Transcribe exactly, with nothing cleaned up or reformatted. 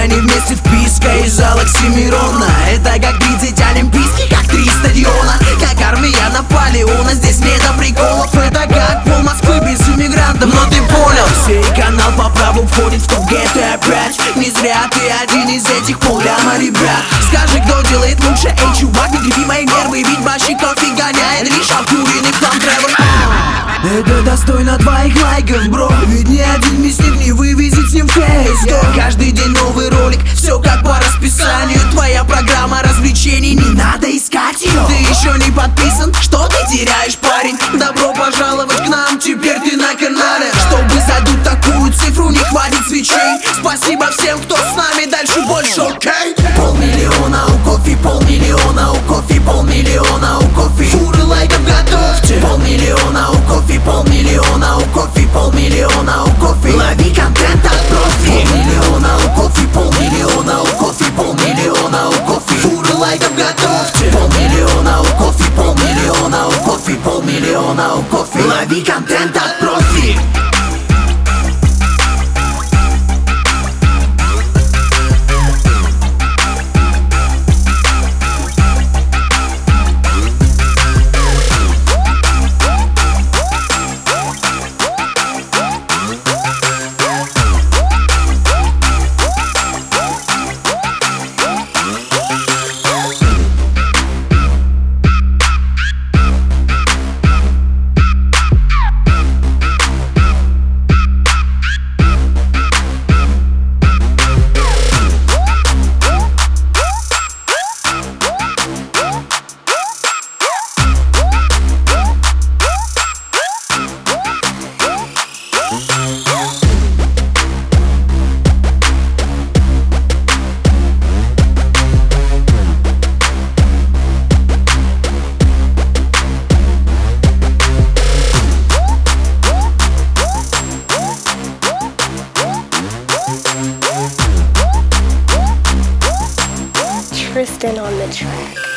они вместе вписка из зала Оксимирона. Это как тридцать олимпийских, как три стадиона, как армия Наполеона. Здесь нет приколов, это как пол Москвы без иммигрантов. Но ты понял, сей канал по праву входит в топ джи ти эй пять. Не зря ты один из этих полляма ребят. Скажи, кто делает лучше, эй, чувак, не греби мои нервы, ведь башиков и гоняет лишь обкуренный там тревел. Это достойно твоих лайков, бро, ведь ни один мясник не вывезет с ним фейс. Каждый день новый ролик, все как по расписанию. Твоя программа развлечений, не надо искать ее. Ты еще не подписан, что ты теряешь, парень? Добро пожаловать к нам, теперь ты на канале. Чтобы задуть такую цифру, не хватит свечей. Спасибо всем, кто с нами, дальше больше, окей? Полмиллиона у кофе, полмиллиона у кофе, полмиллиона у кофе. Фуры лайков готовьте. Полмиллиона у кофе, полмиллиона у кофе, полмиллиона у кофе. Лови контент от профи. Полмиллиона у кофе, полмиллиона у кофе, полмиллиона у кофе. Фуры лайков готовьте. Полмиллиона у кофе, полмиллиона у кофе, полмиллиона у кофе. Лови контент от профи. Tristan on the track.